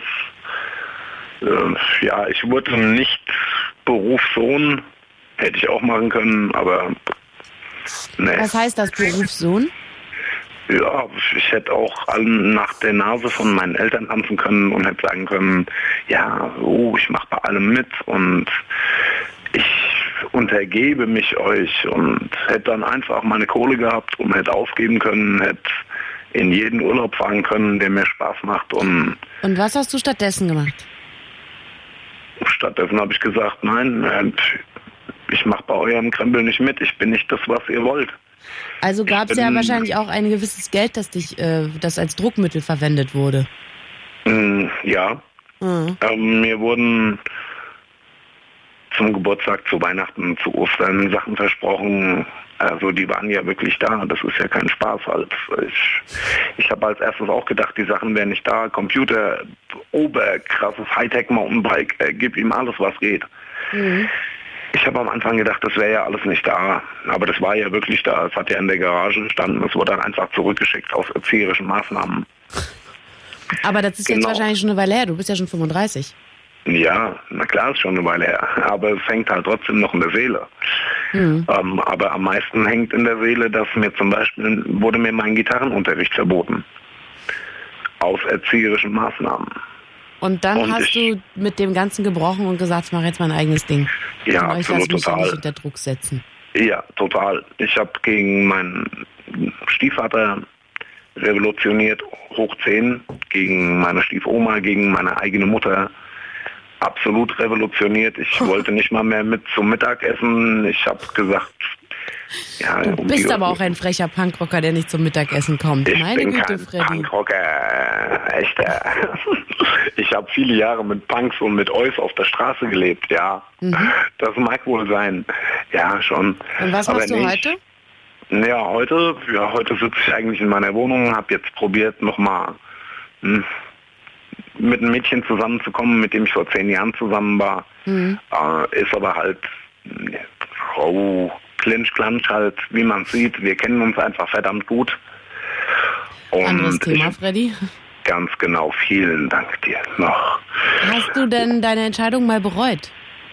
ich wurde nicht Berufssohn, hätte ich auch machen können, aber ne. Was heißt das, Berufssohn? Ja, ich hätte auch nach der Nase von meinen Eltern tanzen können und hätte sagen können, ja, ich mache bei allem mit und ich untergebe mich euch und hätte dann einfach meine Kohle gehabt und hätte ausgeben können, hätte in jeden Urlaub fahren können, der mir Spaß macht. Und was hast du stattdessen gemacht? Stattdessen habe ich gesagt, nein, ich mache bei eurem Krempel nicht mit, ich bin nicht das, was ihr wollt. Also gab es ja wahrscheinlich auch ein gewisses Geld, das als Druckmittel verwendet wurde. Ja. Mir wurden zum Geburtstag, zu Weihnachten, zu Ostern Sachen versprochen. Also die waren ja wirklich da. Das ist ja kein Spaß. Ich habe als erstes auch gedacht, die Sachen wären nicht da. Computer, oberkrasses Hightech-Mountainbike, gib ihm alles, was geht. Ich habe am Anfang gedacht, das wäre ja alles nicht da. Aber das war ja wirklich da. Es hat ja in der Garage gestanden. Es wurde dann einfach zurückgeschickt aus erzieherischen Maßnahmen. Aber das ist jetzt wahrscheinlich schon eine Weile her. Du bist ja schon 35. Ja, na klar, ist schon eine Weile her. Aber es hängt halt trotzdem noch in der Seele. Aber am meisten hängt in der Seele, dass mir zum Beispiel, wurde mir mein Gitarrenunterricht verboten. Aus erzieherischen Maßnahmen. Und dann hast du mit dem Ganzen gebrochen und gesagt, ich mache jetzt mein eigenes Ding. Ja, absolut, ich lasse mich total nicht unter Druck setzen. Ja, total. Ich habe gegen meinen Stiefvater revolutioniert, hoch 10, gegen meine Stiefoma, gegen meine eigene Mutter. Absolut revolutioniert. Ich wollte nicht mal mehr mit zum Mittagessen. Ich habe gesagt, Ja, du bist aber auch ein frecher Punkrocker, der nicht zum Mittagessen kommt. Ich Meine bin Güte, kein Freddy. Punkrocker, echt. Ich habe viele Jahre mit Punks und mit Eus auf der Straße gelebt, ja. Das mag wohl sein. Ja, schon. Und was machst du heute? Ja, heute sitze ich eigentlich in meiner Wohnung, habe jetzt probiert, nochmal mit einem Mädchen zusammenzukommen, mit dem ich vor 10 Jahren zusammen war. Ist aber halt Klinsch-Klansch halt, wie man sieht. Wir kennen uns einfach verdammt gut. Und anderes Thema, Freddy. Ganz genau, vielen Dank dir noch. Hast du denn deine Entscheidung mal bereut?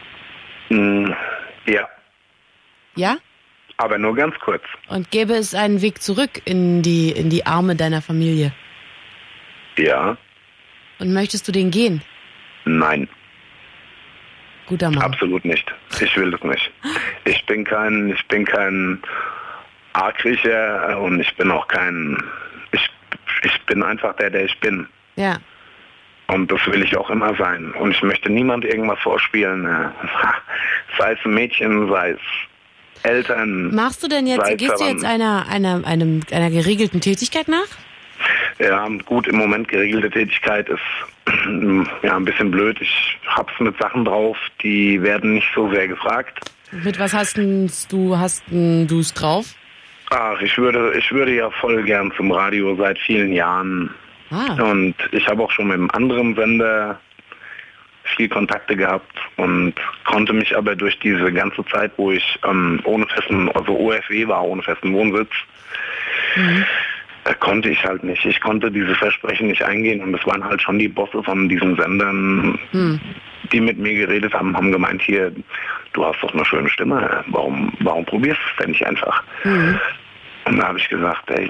Ja. Ja? Aber nur ganz kurz. Und gäbe es einen Weg zurück in die Arme deiner Familie? Ja. Und möchtest du den gehen? Nein. Guter Mann. Absolut nicht. Ich will das nicht. Ich bin kein Argkriecher und ich bin auch kein... Ich bin einfach der ich bin. Ja. Und das will ich auch immer sein. Und ich möchte niemand irgendwas vorspielen. Sei es ein Mädchen, sei es Eltern. Gehst du jetzt einer geregelten Tätigkeit nach? Ja, gut, im Moment geregelte Tätigkeit ist ja ein bisschen blöd. Ich hab's mit Sachen drauf, die werden nicht so sehr gefragt. Mit was hast du's drauf? Ach, ich würde ja voll gern zum Radio seit vielen Jahren. Und ich habe auch schon mit einem anderen Sender viel Kontakte gehabt und konnte mich aber durch diese ganze Zeit, wo ich OFW war, ohne festen Wohnsitz, konnte ich halt nicht. Ich konnte diese Versprechen nicht eingehen und es waren halt schon die Bosse von diesen Sendern, die mit mir geredet haben, haben gemeint, hier, du hast doch eine schöne Stimme, warum probierst du es denn nicht einfach? Und da habe ich gesagt, ey,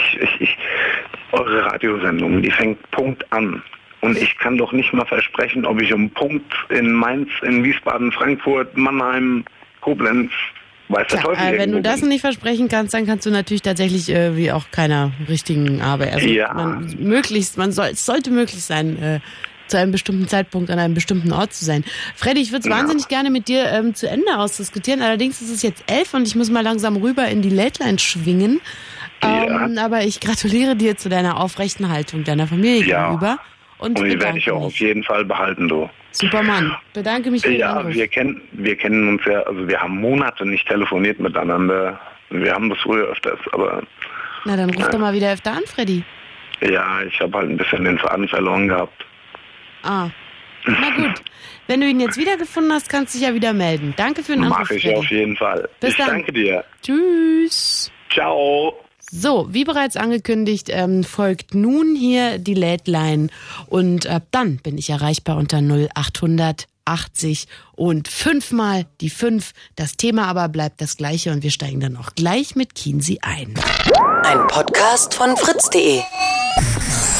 eure Radiosendung, die fängt Punkt an. Und ich kann doch nicht mal versprechen, ob ich um Punkt in Mainz, in Wiesbaden, Frankfurt, Mannheim, Koblenz, weiß der Teufel. Wenn du das nicht versprechen kannst, dann kannst du natürlich tatsächlich wie auch keiner richtigen Arbeit. Also es sollte möglich sein, zu einem bestimmten Zeitpunkt an einem bestimmten Ort zu sein. Freddy, ich würde es wahnsinnig gerne mit dir zu Ende ausdiskutieren. Allerdings ist es jetzt 11 und ich muss mal langsam rüber in die Late-Line schwingen. Aber ich gratuliere dir zu deiner aufrechten Haltung deiner Familie gegenüber. Und die werde ich auch auf jeden Fall behalten, du. Supermann. Bedanke mich für den Anruf. Wir kennen uns ja, also wir haben Monate nicht telefoniert miteinander. Wir haben das früher öfters, aber... Na, dann ruf doch mal wieder öfter an, Freddy. Ja, ich habe halt ein bisschen den Faden verloren gehabt. Na gut. Wenn du ihn jetzt wiedergefunden hast, kannst du dich ja wieder melden. Danke für den Anruf, Mach ich Freddy. auf jeden Fall. Bis dann. Danke dir. Tschüss. Ciao. So, wie bereits angekündigt, folgt nun hier die Late-Line und dann bin ich erreichbar unter 0880 und 5 mal die 5. Das Thema aber bleibt das gleiche und wir steigen dann auch gleich mit Kinsey ein. Ein Podcast von fritz.de.